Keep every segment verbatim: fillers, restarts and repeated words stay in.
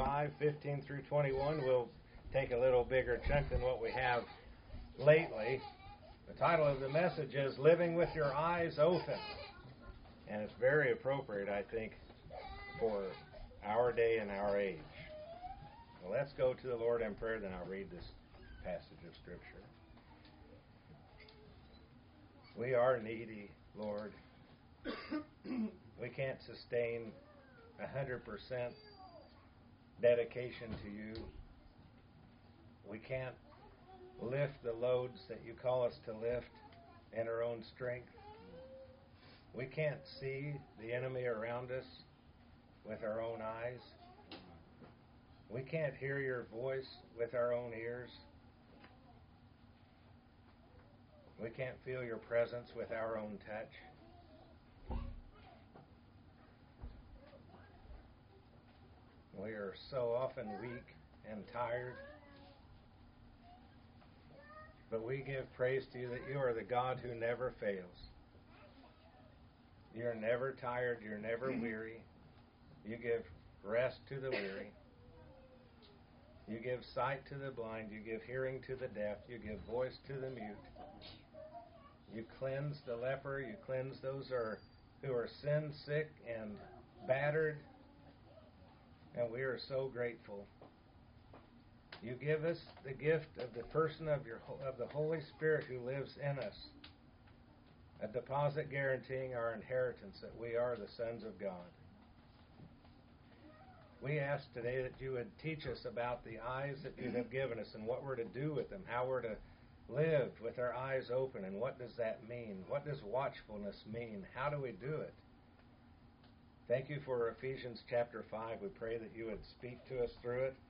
five, fifteen through twenty-one. We'll take a little bigger chunk than what we have lately. The title of the message is Living with Your Eyes Open. And it's very appropriate, I think, for our day and our age. Well, let's go to the Lord in prayer, then I'll read this passage of Scripture. We are needy, Lord. We can't sustain one hundred percent dedication to you. We can't lift the loads that you call us to lift in our own strength. We can't see the enemy around us with our own eyes. We can't hear your voice with our own ears. We can't feel your presence with our own touch. We are so often weak and tired. But we give praise to you that you are the God who never fails. You're never tired. You're never weary. You give rest to the weary. You give sight to the blind. You give hearing to the deaf. You give voice to the mute. You cleanse the leper. You cleanse those who are, who are sin sick and battered. And we are so grateful. You give us the gift of the person of your of the Holy Spirit who lives in us, a deposit guaranteeing our inheritance that we are the sons of God. We ask today that you would teach us about the eyes that you have given us and what we're to do with them, how we're to live with our eyes open, and what does that mean? What does watchfulness mean? How do we do it? Thank you for Ephesians chapter five. We pray that you would speak to us through it.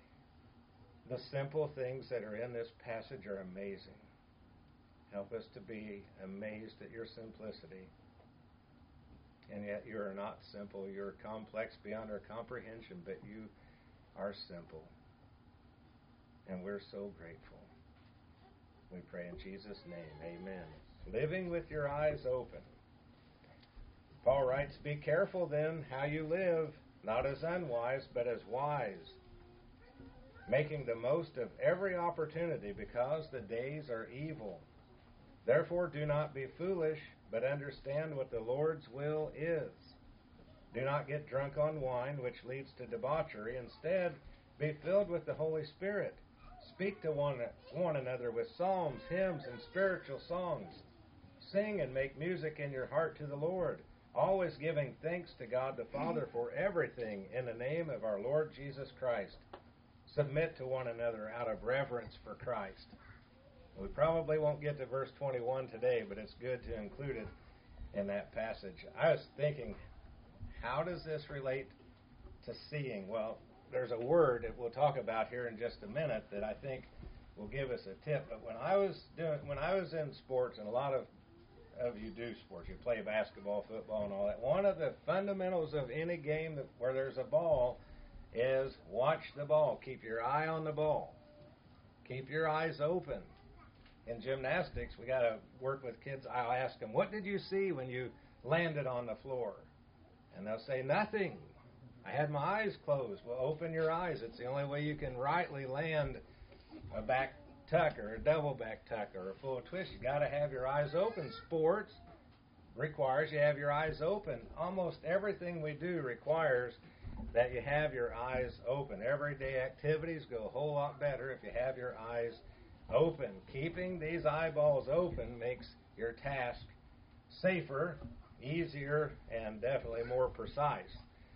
The simple things that are in this passage are amazing. Help us to be amazed at your simplicity. And yet you are not simple. You're complex beyond our comprehension, but you are simple. And we're so grateful. We pray in Jesus' name. Amen. Living with your eyes open. Paul writes, "Be careful then how you live, not as unwise, but as wise, making the most of every opportunity, because the days are evil. Therefore do not be foolish, but understand what the Lord's will is. Do not get drunk on wine, which leads to debauchery. Instead, be filled with the Holy Spirit. Speak to one, one another with psalms, hymns, and spiritual songs. Sing and make music in your heart to the Lord, always giving thanks to God the Father for everything in the name of our Lord Jesus Christ. Submit to one another out of reverence for Christ." We probably won't get to verse twenty-one today, but it's good to include it in that passage. I was thinking, how does this relate to seeing? Well, there's a word that we'll talk about here in just a minute that I think will give us a tip. But when I was doing, when I was in sports, and a lot of of you do sports, you play basketball, football, and all that. One of the fundamentals of any game that, where there's a ball is watch the ball. Keep your eye on the ball. Keep your eyes open. In gymnastics, we got to work with kids. I'll ask them, "What did you see when you landed on the floor?" And they'll say, "Nothing. I had my eyes closed." Well, open your eyes. It's the only way you can rightly land a back tuck or a double back tuck or a full twist. You got to have your eyes open. Sports requires you have your eyes open. Almost everything we do requires that you have your eyes open. Everyday activities go a whole lot better if you have your eyes open. Keeping these eyeballs open makes your task safer, easier, and definitely more precise.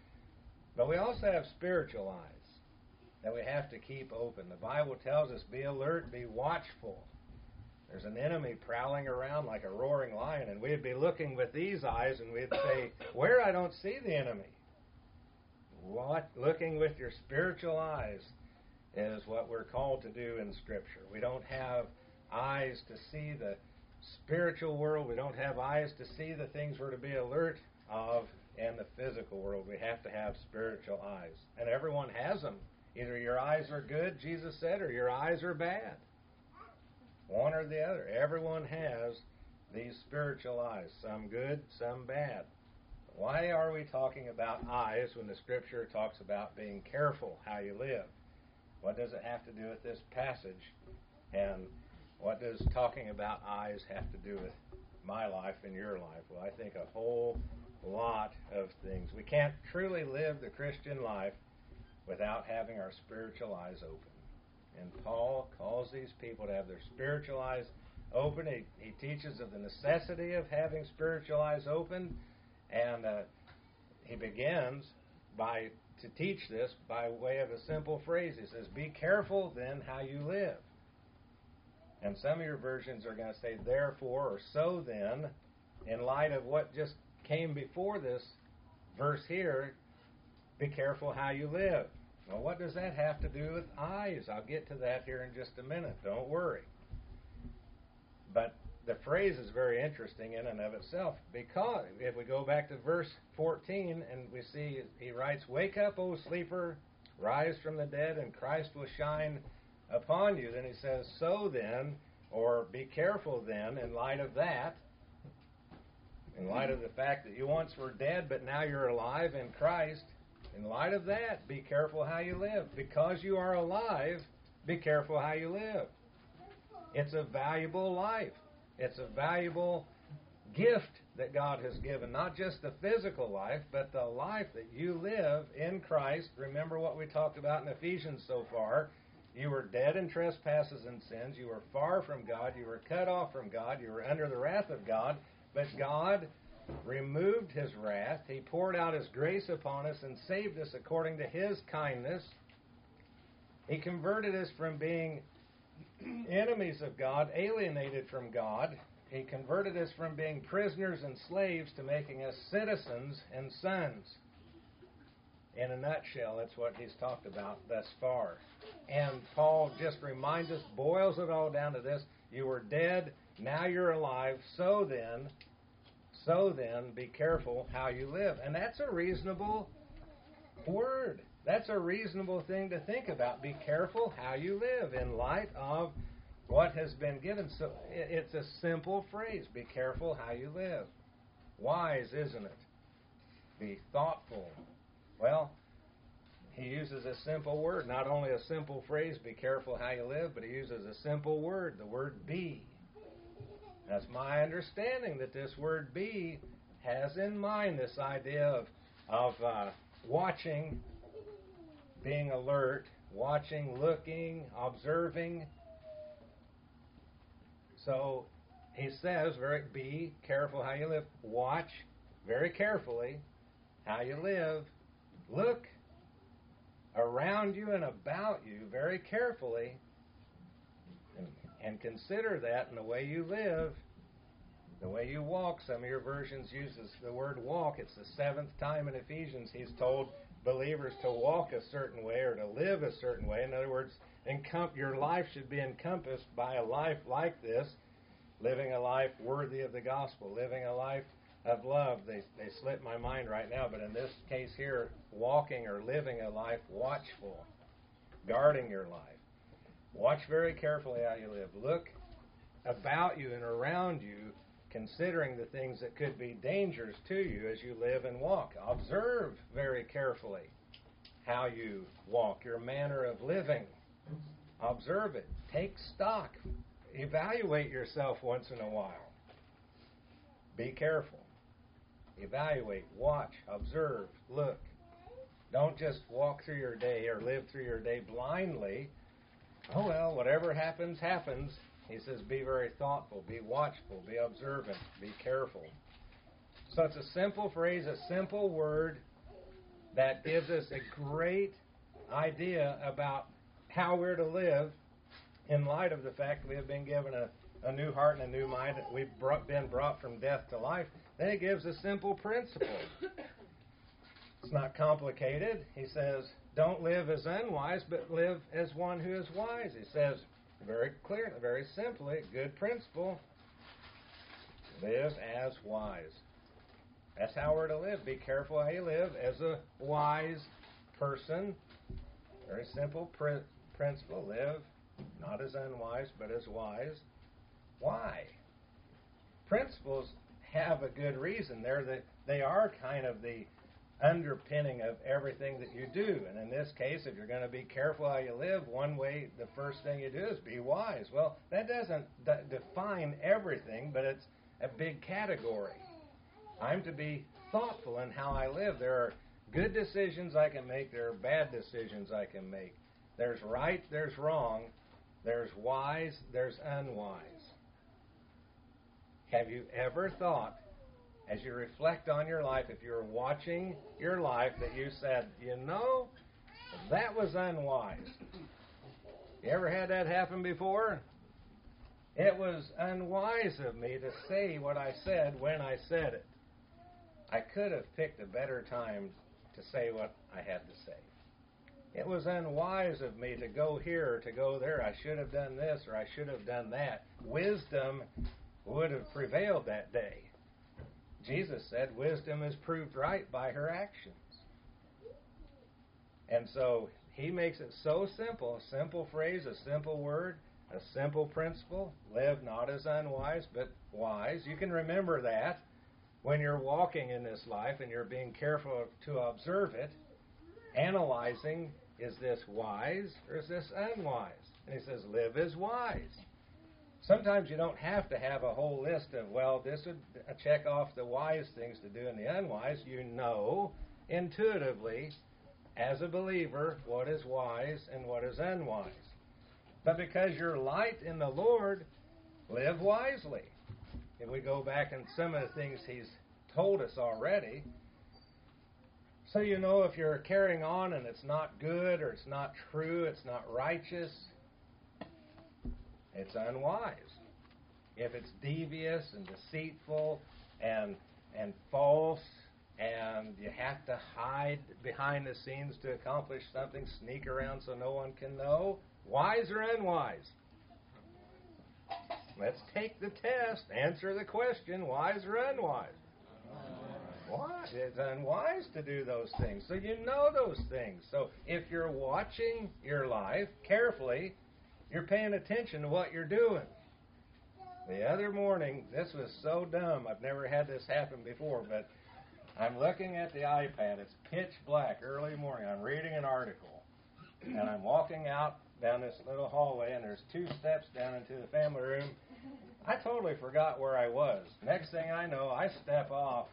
But we also have spiritual eyes that we have to keep open. The Bible tells us, be alert, be watchful. There's an enemy prowling around like a roaring lion, and we'd be looking with these eyes, and we'd say, "Where? I don't see the enemy." What? Looking with your spiritual eyes is what we're called to do in Scripture. We don't have eyes to see the spiritual world. We don't have eyes to see the things we're to be alert of in the physical world. We have to have spiritual eyes. And everyone has them. Either your eyes are good, Jesus said, or your eyes are bad. One or the other. Everyone has these spiritual eyes. Some good, some bad. Why are we talking about eyes when the Scripture talks about being careful how you live? What does it have to do with this passage? And what does talking about eyes have to do with my life and your life? Well, I think a whole lot of things. We can't truly live the Christian life without having our spiritual eyes open. And Paul calls these people to have their spiritual eyes open. He, he teaches of the necessity of having spiritual eyes open. And uh, he begins by to teach this by way of a simple phrase. He says, be careful then how you live. And some of your versions are going to say, therefore, or so then, in light of what just came before this verse here, be careful how you live. Well, what does that have to do with eyes? I'll get to that here in just a minute. Don't worry. But the phrase is very interesting in and of itself, because if we go back to verse fourteen and we see he writes, wake up, O sleeper, rise from the dead, and Christ will shine upon you. Then he says, so then, or be careful then, in light of that, in light of the fact that you once were dead, but now you're alive in Christ, in light of that, be careful how you live. Because you are alive, be careful how you live. It's a valuable life. It's a valuable gift that God has given, not just the physical life, but the life that you live in Christ. Remember what we talked about in Ephesians so far. You were dead in trespasses and sins. You were far from God. You were cut off from God. You were under the wrath of God. But God removed His wrath. He poured out His grace upon us and saved us according to His kindness. He converted us from being enemies of God, alienated from God. He converted us from being prisoners and slaves to making us citizens and sons. In a nutshell, that's what he's talked about thus far. And Paul just reminds us, boils it all down to this: you were dead, now you're alive, so then, so then, be careful how you live. And that's a reasonable word. That's a reasonable thing to think about. Be careful how you live in light of what has been given. So it's a simple phrase. Be careful how you live. Wise, isn't it? Be thoughtful. Well, he uses a simple word. Not only a simple phrase, be careful how you live, but he uses a simple word, the word be. That's my understanding, that this word be has in mind this idea of, of uh, watching, being alert, watching, looking, observing. So he says, very, be careful how you live. Watch very carefully how you live. Look around you and about you very carefully, and, and consider that in the way you live, the way you walk. Some of your versions uses the word walk. It's the seventh time in Ephesians he's told believers to walk a certain way or to live a certain way. In other words, encom- your life should be encompassed by a life like this, living a life worthy of the gospel, living a life of love. They they slip my mind right now, but in this case here, walking or living a life watchful, guarding your life. Watch very carefully how you live. Look about you and around you, considering the things that could be dangers to you as you live and walk. Observe very carefully how you walk, your manner of living. Observe it. Take stock. Evaluate yourself once in a while. Be careful. Evaluate, watch, observe, look. Don't just walk through your day or live through your day blindly. Oh, well, whatever happens, happens. He says, be very thoughtful, be watchful, be observant, be careful. So it's a simple phrase, a simple word that gives us a great idea about how we're to live in light of the fact that we have been given a, a new heart and a new mind, that we've brought, been brought from death to life. Then he gives a simple principle. It's not complicated. He says, don't live as unwise, but live as one who is wise. He says, very clearly, very simply, good principle, live as wise. That's how we're to live. Be careful how you live as a wise person. Very simple pr- principle. Live not as unwise, but as wise. Why? Principles have a good reason. They're the, they are kind of the underpinning of everything that you do. And in this case, if you're going to be careful how you live, one way, the first thing you do is be wise. Well, that doesn't d- define everything, but it's a big category. I'm to be thoughtful in how I live. There are good decisions I can make. There are bad decisions I can make. There's right, there's wrong. There's wise, there's unwise. Have you ever thought, as you reflect on your life, if you're watching your life, that you said, you know, that was unwise? You ever had that happen before? It was unwise of me to say what I said when I said it. I could have picked a better time to say what I had to say. It was unwise of me to go here or to go there. I should have done this or I should have done that. Wisdom would have prevailed that day. Jesus said wisdom is proved right by her actions. And so he makes it so simple, a simple phrase, a simple word, a simple principle. Live not as unwise, but wise. You can remember that when you're walking in this life and you're being careful to observe it, analyzing, is this wise or is this unwise? And he says, live as wise. Sometimes you don't have to have a whole list of, well, this would check off the wise things to do and the unwise. You know intuitively, as a believer, what is wise and what is unwise. But because you're light in the Lord, live wisely. If we go back and some of the things he's told us already, so you know if you're carrying on and it's not good or it's not true, it's not righteous, it's unwise. If it's devious and deceitful and and false and you have to hide behind the scenes to accomplish something, sneak around so no one can know, wise or unwise? Let's take the test. Answer the question, wise or unwise? Wise. It's unwise to do those things. So you know those things. So if you're watching your life carefully, you're paying attention to what you're doing. The other morning, this was so dumb. I've never had this happen before, but I'm looking at the iPad. It's pitch black, early morning. I'm reading an article, and I'm walking out down this little hallway, and there's two steps down into the family room. I totally forgot where I was. Next thing I know, I step off.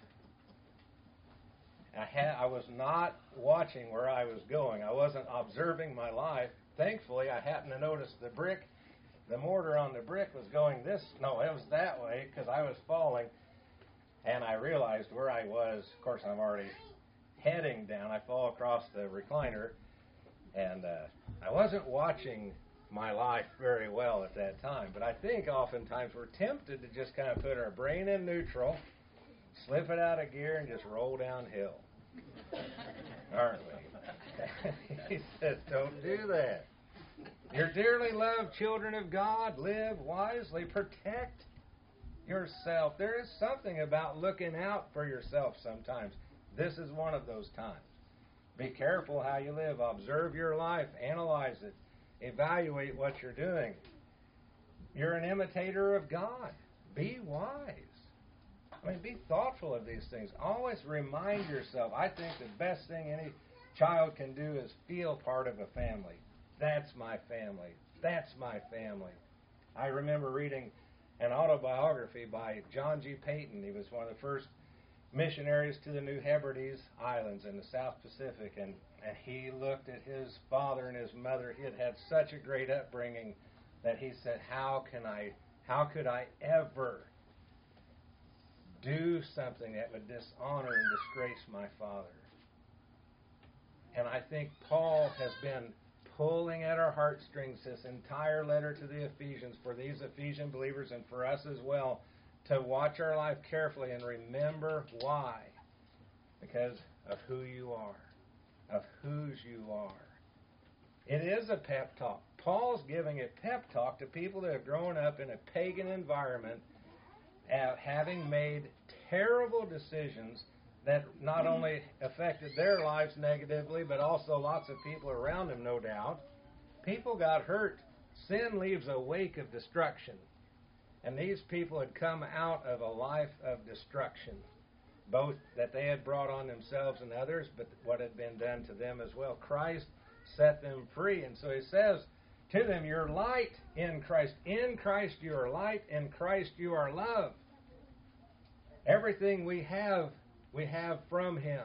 I, had, I was not watching where I was going. I wasn't observing my life. Thankfully, I happened to notice the brick, the mortar on the brick was going this, no, it was that way because I was falling. And I realized where I was. Of course, I'm already heading down. I fall across the recliner. And uh, I wasn't watching my life very well at that time. But I think oftentimes we're tempted to just kind of put our brain in neutral, slip it out of gear, and just roll downhill. Aren't we? He says, don't do that. Your dearly loved children of God, live wisely, protect yourself. There is something about looking out for yourself sometimes. This is one of those times. Be careful how you live. Observe your life. Analyze it. Evaluate what you're doing. You're an imitator of God. Be wise. I mean, be thoughtful of these things. Always remind yourself. I think the best thing any child can do is feel part of a family. That's my family. That's my family. I remember reading an autobiography by John G. Peyton. He was one of the first missionaries to the New Hebrides Islands in the South Pacific, and, and he looked at his father and his mother. He had had such a great upbringing that he said, how can I, how could I ever do something that would dishonor and disgrace my father? And I think Paul has been pulling at our heartstrings this entire letter to the Ephesians, for these Ephesian believers and for us as well, to watch our life carefully and remember why. Because of who you are, of whose you are. It is a pep talk. Paul's giving a pep talk to people that have grown up in a pagan environment, uh, having made terrible decisions that not only affected their lives negatively, but also lots of people around them, no doubt. People got hurt. Sin leaves a wake of destruction. And these people had come out of a life of destruction. both that they had brought on themselves and others, but what had been done to them as well. Christ set them free. And so he says to them, you're light in Christ. In Christ you are light. In Christ you are love. Everything we have, we have from him.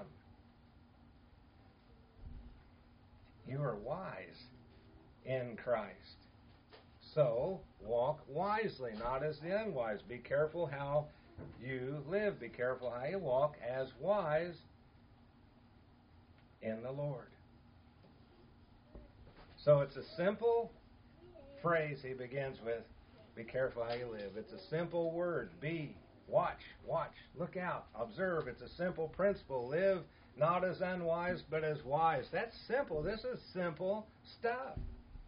You are wise in Christ. So, walk wisely, not as the unwise. Be careful how you live. Be careful how you walk as wise in the Lord. So it's a simple phrase he begins with. Be careful how you live. It's a simple word. Be. Watch. Watch. Look out. Observe. It's a simple principle. Live not as unwise, but as wise. That's simple. This is simple stuff.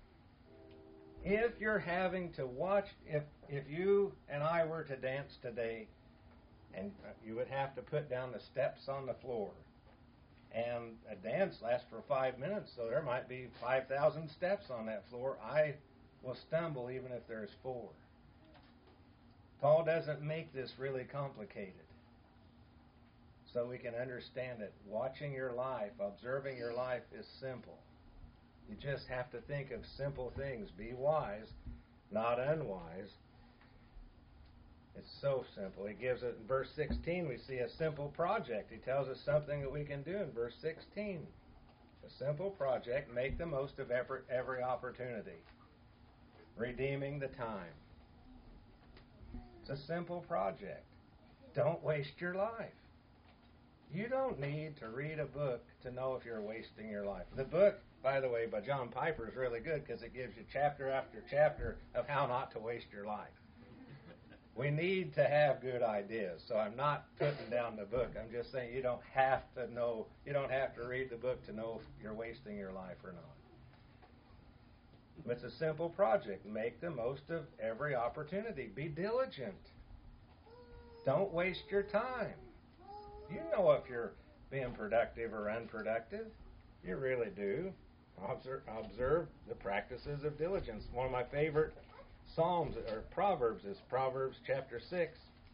If you're having to watch, if if you and I were to dance today, and you would have to put down the steps on the floor, and a dance lasts for five minutes, so there might be five thousand steps on that floor, I will stumble even if there's four. Paul doesn't make this really complicated, so we can understand it. Watching your life, observing your life is simple. You just have to think of simple things. Be wise, not unwise. It's so simple. He gives it in verse sixteen. We see a simple project. He tells us something that we can do in verse sixteen. A simple project. Make the most of every, every opportunity. Redeeming the time. It's a simple project. Don't waste your life. You don't need to read a book to know if you're wasting your life. The book, by the way, by John Piper is really good because it gives you chapter after chapter of how not to waste your life. We need to have good ideas, so I'm not putting down the book. I'm just saying you don't have to know, you don't have to read the book to know if you're wasting your life or not. It's a simple project. Make the most of every opportunity. Be diligent. Don't waste your time. You know if you're being productive or unproductive. You really do. Observe, observe the practices of diligence. One of my favorite Psalms or Proverbs is Proverbs chapter six,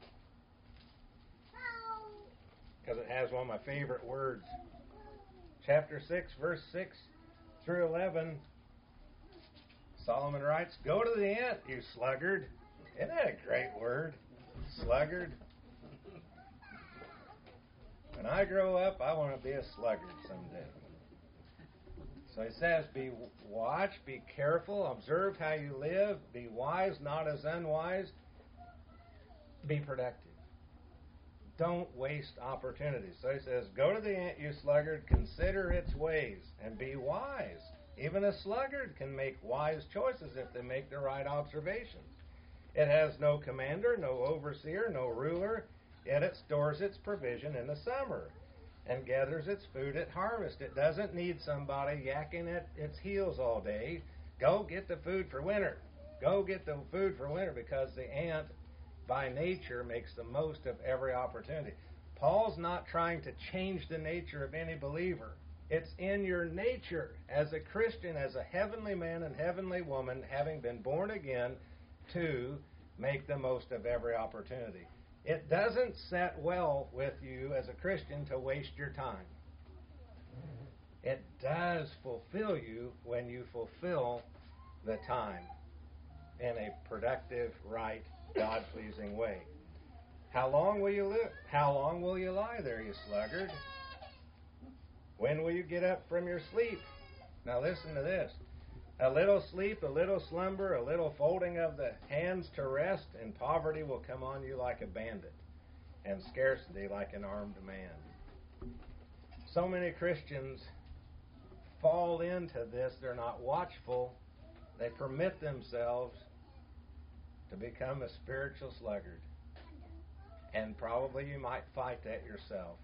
because it has one of my favorite words. Chapter six, verse six through eleven, Solomon writes, "Go to the ant, you sluggard." Isn't that a great word? Sluggard. When I grow up, I want to be a sluggard someday. So he says, be watch, be careful, observe how you live, be wise, not as unwise, be productive. Don't waste opportunities. So he says, go to the ant, you sluggard, consider its ways, and be wise. Even a sluggard can make wise choices if they make the right observations. It has no commander, no overseer, no ruler, yet it stores its provision in the summer and gathers its food at harvest. It doesn't need somebody yakking at its heels all day. Go get the food for winter. Go get the food for winter, because the ant, by nature, makes the most of every opportunity. Paul's not trying to change the nature of any believer. It's in your nature as a Christian, as a heavenly man and heavenly woman, having been born again, to make the most of every opportunity. It doesn't set well with you as a Christian to waste your time. It does fulfill you when you fulfill the time in a productive, right, God-pleasing way. How long will you live? How long will you lie there, you sluggard? When will you get up from your sleep? Now listen to this. A little sleep, a little slumber, a little folding of the hands to rest, and poverty will come on you like a bandit, and scarcity like an armed man. So many Christians fall into this. They're not watchful. They permit themselves to become a spiritual sluggard. And probably you might fight that yourself.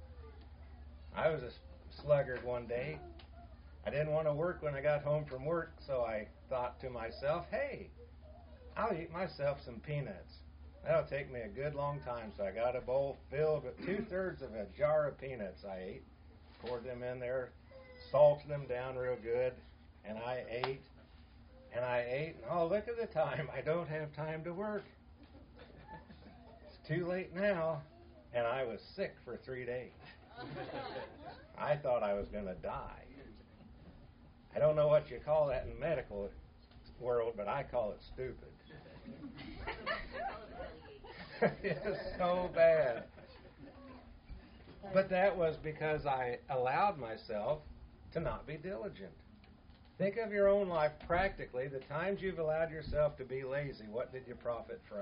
I was a sluggard one day. I didn't want to work when I got home from work, so I thought to myself, hey, I'll eat myself some peanuts. That'll take me a good long time. So I got a bowl filled with two-thirds of a jar of peanuts I ate, poured them in there, salted them down real good, and I ate, and I ate, and oh, look at the time. I don't have time to work. It's too late now. and I was sick for three days. I thought I was going to die. I don't know what you call that in the medical world, but I call it stupid. It's so bad. But that was because I allowed myself to not be diligent. Think of your own life practically. The times you've allowed yourself to be lazy, what did you profit from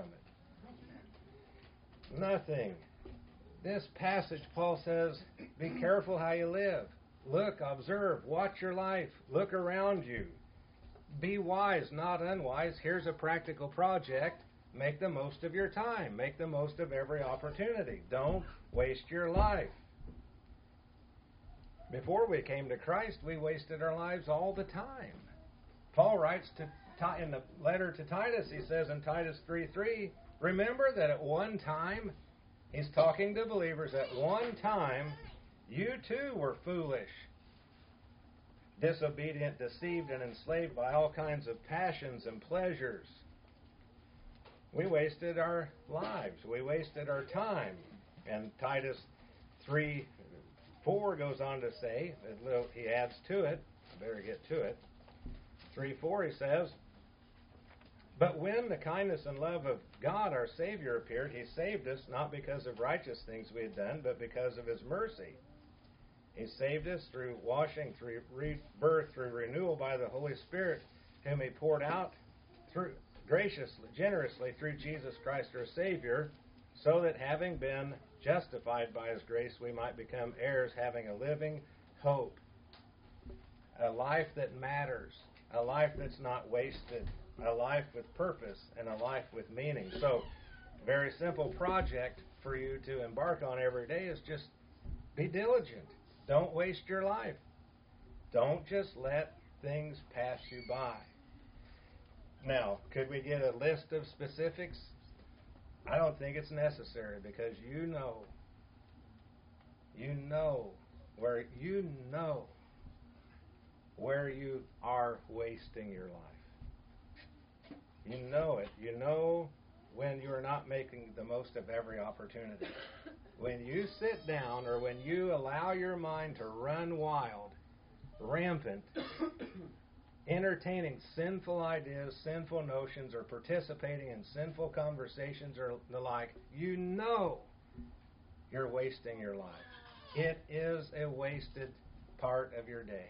it? Nothing. This passage, Paul says, be careful how you live. Look, observe, watch your life. Look around you. Be wise, not unwise. Here's a practical project. Make the most of your time. Make the most of every opportunity. Don't waste your life. Before we came to Christ, we wasted our lives all the time. Paul writes to in the letter to Titus, he says in Titus three three, remember that at one time, he's talking to believers, at one time, you too were foolish, disobedient, deceived, and enslaved by all kinds of passions and pleasures. We wasted our lives. We wasted our time. And Titus three four goes on to say, he adds to it, I better get to it, three four he says, but when the kindness and love of God our Savior appeared, He saved us not because of righteous things we had done, but because of His mercy. He saved us through washing, through rebirth, through renewal by the Holy Spirit, whom He poured out through graciously, generously through Jesus Christ our Savior, so that having been justified by His grace, we might become heirs, having a living hope. A life that matters, a life that's not wasted, a life with purpose, and a life with meaning. So, very simple project for you to embark on every day is just be diligent. Don't waste your life. Don't just let things pass you by. Now, could we get a list of specifics? I don't think it's necessary, because you know, you know where you know where you are wasting your life. You know it. You know when you are not making the most of every opportunity. When you sit down, or when you allow your mind to run wild, rampant, entertaining sinful ideas, sinful notions, or participating in sinful conversations or the like, you know you're wasting your life. It is a wasted part of your day.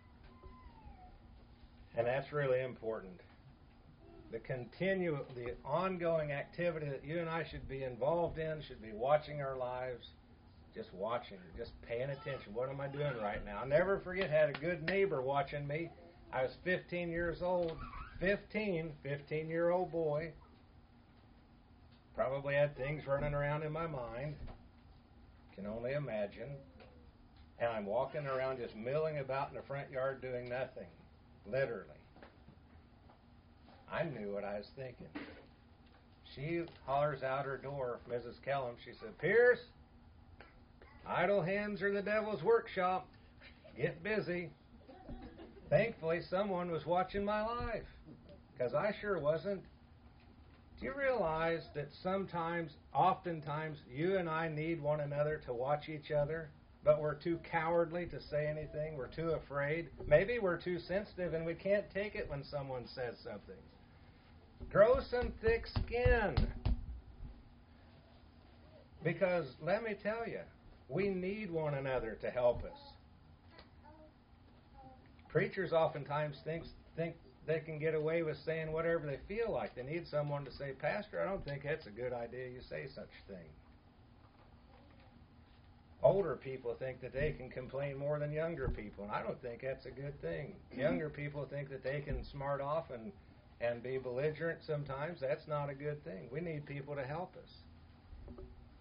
And that's really important. The continue, the ongoing activity that you and I should be involved in, should be watching our lives, just watching, just paying attention. What am I doing right now? I'll never forget, I had a good neighbor watching me. I was fifteen years old, fifteen, fifteen-year-old boy. Probably had things running around in my mind. Can only imagine. And I'm walking around just milling about in the front yard doing nothing. Literally. I knew what I was thinking. She hollers out her door, Missus Kellum. She said, Pierce, idle hands are the devil's workshop. Get busy. Thankfully, someone was watching my life, because I sure wasn't. Do you realize that sometimes, oftentimes, you and I need one another to watch each other, but we're too cowardly to say anything? We're too afraid. Maybe we're too sensitive and we can't take it when someone says something. Grow some thick skin. Because, let me tell you, we need one another to help us. Preachers oftentimes think, think they can get away with saying whatever they feel like. They need someone to say, Pastor, I don't think that's a good idea you say such a thing. Older people think that they can complain more than younger people, and I don't think that's a good thing. Younger people think that they can smart off and, and be belligerent sometimes. That's not a good thing. We need people to help us.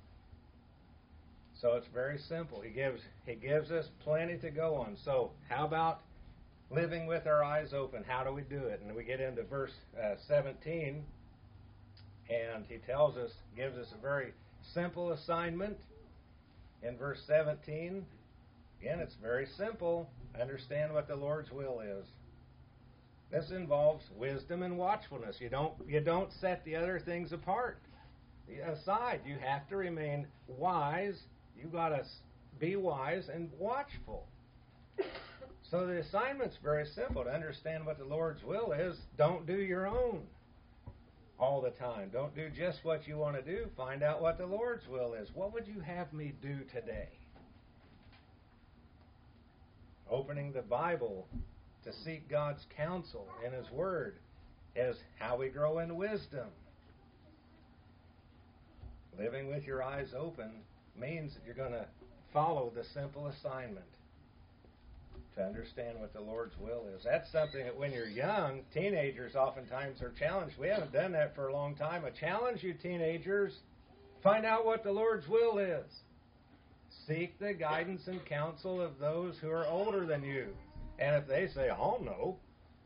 So it's very simple. He gives, he gives us plenty to go on. So how about living with our eyes open? How do we do it? And we get into verse uh, seventeen, and he tells us, gives us a very simple assignment. In verse seventeen, again, it's very simple. Understand what the Lord's will is. This involves wisdom and watchfulness. You don't, you don't set the other things apart. aside. You have to remain wise. You got to be wise and watchful. So the assignment's very simple. To understand what the Lord's will is, don't do your own all the time. Don't do just what you want to do. Find out what the Lord's will is. What would you have me do today? Opening the Bible to seek God's counsel in His Word is how we grow in wisdom. Living with your eyes open means that you're going to follow the simple assignment to understand what the Lord's will is. That's something that when you're young, teenagers oftentimes are challenged. We haven't done that for a long time. I challenge you, teenagers, find out what the Lord's will is. Seek the guidance and counsel of those who are older than you. And if they say, oh no,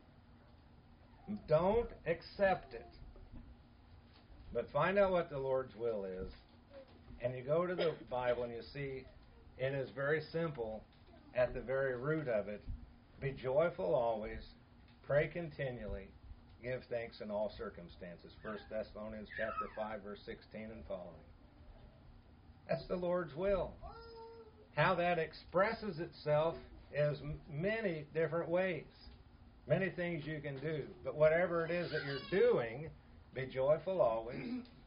don't accept it. But find out what the Lord's will is. And you go to the Bible and you see it is very simple at the very root of it. Be joyful always. Pray continually. Give thanks in all circumstances. First Thessalonians chapter five, verse sixteen and following. That's the Lord's will. How that expresses itself is many different ways. Many things you can do. But whatever it is that you're doing, be joyful always.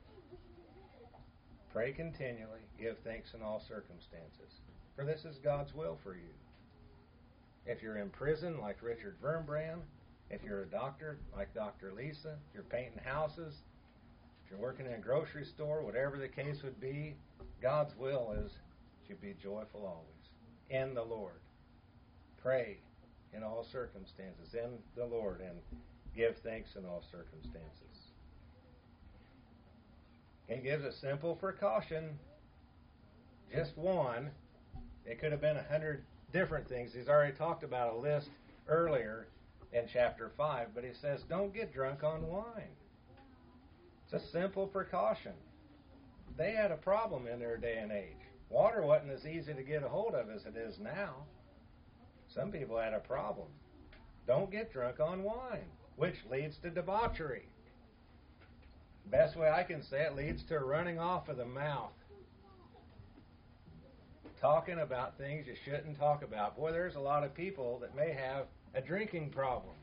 Pray continually. Give thanks in all circumstances. For this is God's will for you. If you're in prison like Richard Vermbrand, if you're a doctor like Doctor Lisa, if you're painting houses, if you're working in a grocery store, whatever the case would be, God's will is to be joyful always in the Lord. Pray in all circumstances in the Lord and give thanks in all circumstances. He gives a simple precaution, just one. It could have been a hundred different things. He's already talked about a list earlier in chapter five, but he says, don't get drunk on wine. It's a simple precaution. They had a problem in their day and age. Water wasn't as easy to get a hold of as it is now. Some people had a problem. Don't get drunk on wine, which leads to debauchery. Best way I can say it, leads to running off of the mouth. Talking about things you shouldn't talk about. Boy, there's a lot of people that may have a drinking problem.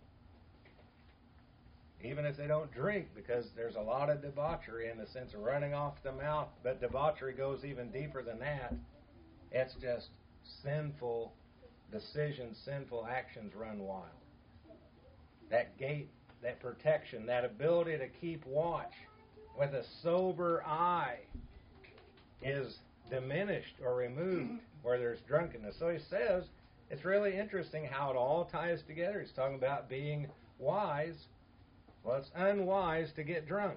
Even if they don't drink, because there's a lot of debauchery in the sense of running off the mouth. But debauchery goes even deeper than that. It's just sinful decisions, sinful actions run wild. That gate, that protection, that ability to keep watch with a sober eye is diminished or removed where there's drunkenness. So he says, it's really interesting how it all ties together. He's talking about being wise. Well, it's unwise to get drunk.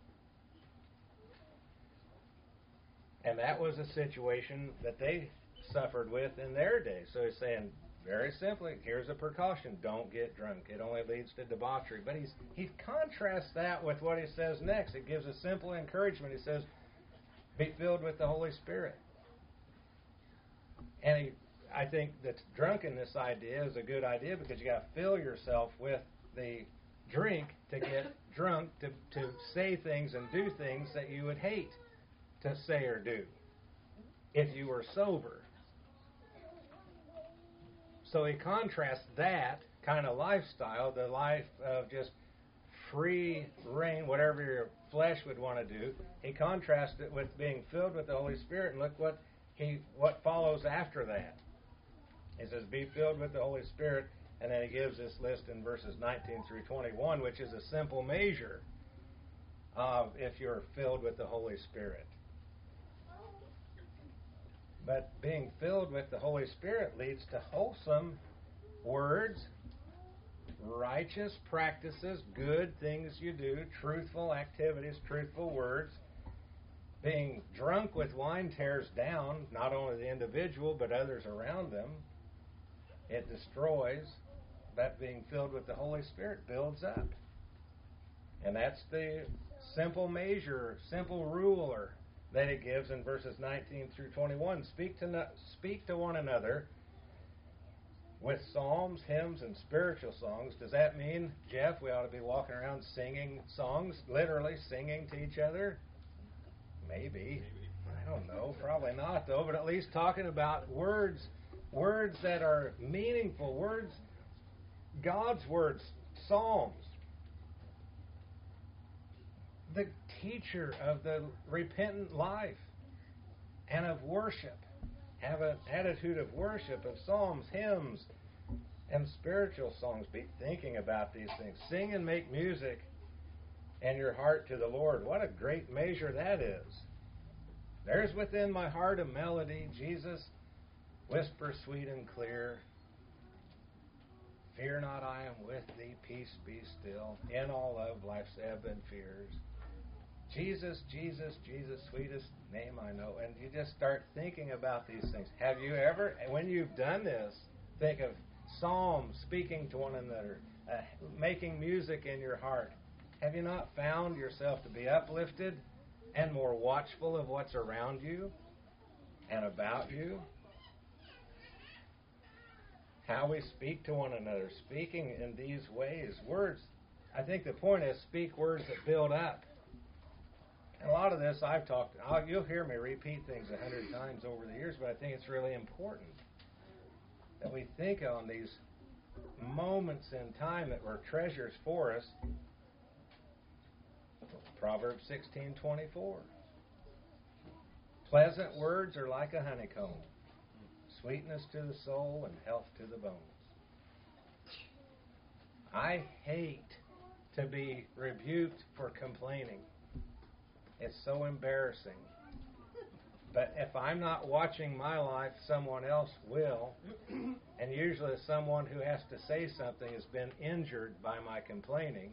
And that was a situation that they suffered with in their day. So he's saying, very simply, here's a precaution. Don't get drunk. It only leads to debauchery. But he's, he contrasts that with what he says next. It gives a simple encouragement. He says, be filled with the Holy Spirit. And he, I think that drunkenness idea is a good idea because you got to fill yourself with the drink to get drunk, to, to say things and do things that you would hate to say or do if you were sober. So he contrasts that kind of lifestyle, the life of just free reign, whatever your flesh would want to do. He contrasts it with being filled with the Holy Spirit, and look what he what follows after that. He says, be filled with the Holy Spirit, and then he gives this list in verses nineteen through twenty-one, which is a simple measure of if you're filled with the Holy Spirit. But being filled with the Holy Spirit leads to wholesome words, righteous practices, good things you do, truthful activities, truthful words. Being drunk with wine tears down not only the individual but others around them. It destroys. But being filled with the Holy Spirit builds up. And that's the simple measure, simple ruler that it gives in verses nineteen through twenty-one. Speak to no, speak to one another with psalms, hymns, and spiritual songs. Does that mean, Jeff, we ought to be walking around singing songs, literally singing to each other? Maybe. I don't know. Probably not, though. But at least talking about words, words that are meaningful, words, God's words, Psalms. The teacher of the repentant life and of worship. Have an attitude of worship, of psalms, hymns, and spiritual songs. Be thinking about these things. Sing and make music and your heart to the Lord. What a great measure that is. There's within my heart a melody. Jesus, whisper sweet and clear. Fear not, I am with thee. Peace be still. In all of life's ebb and fears. Jesus, Jesus, Jesus, sweetest name I know. And you just start thinking about these things. Have you ever, when you've done this, think of psalms, speaking to one another, uh, making music in your heart. Have you not found yourself to be uplifted and more watchful of what's around you and about you? How we speak to one another, speaking in these ways. Words, I think the point is speak words that build up. And a lot of this I've talked, I'll, you'll hear me repeat things a hundred times over the years, but I think it's really important that we think on these moments in time that were treasures for us. Proverbs sixteen twenty-four. Pleasant words are like a honeycomb, sweetness to the soul and health to the bones. I hate to be rebuked for complaining. It's so embarrassing. But if I'm not watching my life, someone else will. And usually someone who has to say something has been injured by my complaining.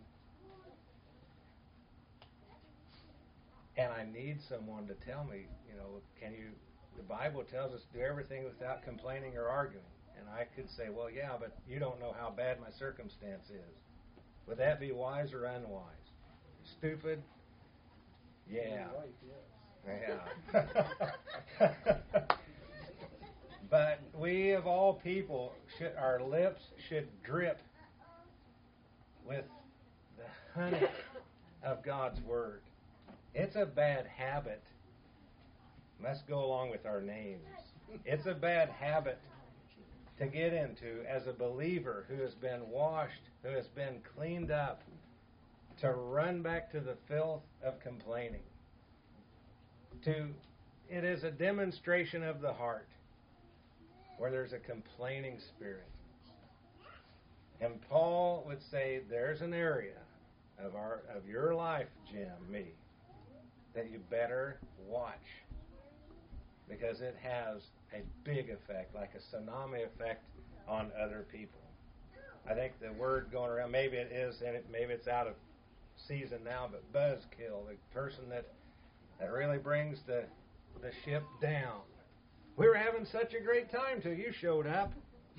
And I need someone to tell me, you know, can you, the Bible tells us do everything without complaining or arguing. And I could say, well, yeah, but you don't know how bad my circumstance is. Would that be wise or unwise? Stupid? Yeah. Yeah. But we of all people, should, our lips should drip with the honey of God's Word. It's a bad habit. Let's go along with our names. It's a bad habit to get into as a believer who has been washed, who has been cleaned up, to run back to the filth of complaining. To, it is a demonstration of the heart where there's a complaining spirit. And Paul would say, there's an area of our of your life, Jim, me, that you better watch, because it has a big effect, like a tsunami effect on other people. I think the word going around, maybe it is, and it, maybe it's out of season now, but buzzkill, the person that, that really brings the the ship down. We were having such a great time till you showed up.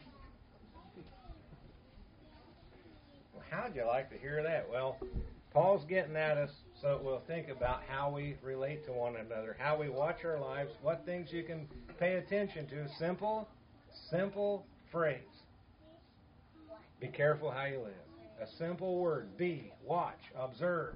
Well, how'd you like to hear that? Well, Paul's getting at us so we'll think about how we relate to one another, how we watch our lives, what things you can pay attention to. Simple, simple phrase. Be careful how you live. A simple word. Be, watch, observe.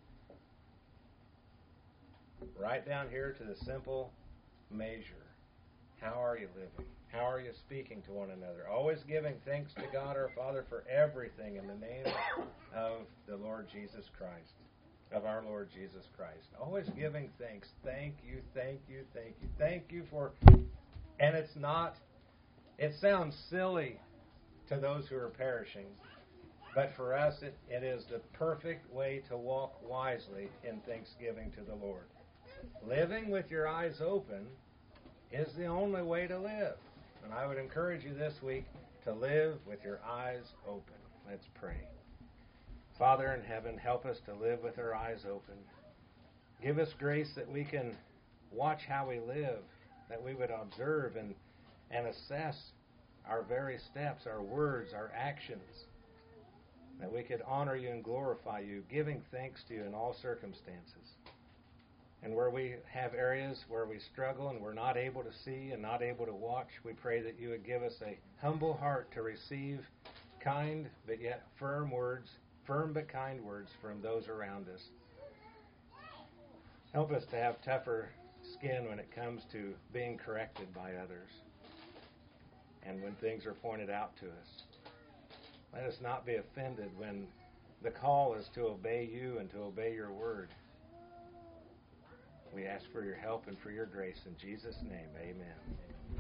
Right down here to the simple measure. How are you living? How are you speaking to one another? Always giving thanks to God our Father for everything in the name of the Lord Jesus Christ, of our Lord Jesus Christ. Always giving thanks. Thank you, thank you, thank you. Thank you for, and it's not, it sounds silly to those who are perishing, but for us it, it is the perfect way to walk wisely in thanksgiving to the Lord. Living with your eyes open is the only way to live. And I would encourage you this week to live with your eyes open. Let's pray. Father in heaven, help us to live with our eyes open. Give us grace that we can watch how we live, that we would observe and, and assess our very steps, our words, our actions, that we could honor you and glorify you, giving thanks to you in all circumstances. And where we have areas where we struggle and we're not able to see and not able to watch, we pray that you would give us a humble heart to receive kind but yet firm words, firm but kind words from those around us. Help us to have tougher skin when it comes to being corrected by others and when things are pointed out to us. Let us not be offended when the call is to obey you and to obey your word. We ask for your help and for your grace. In Jesus' name, amen.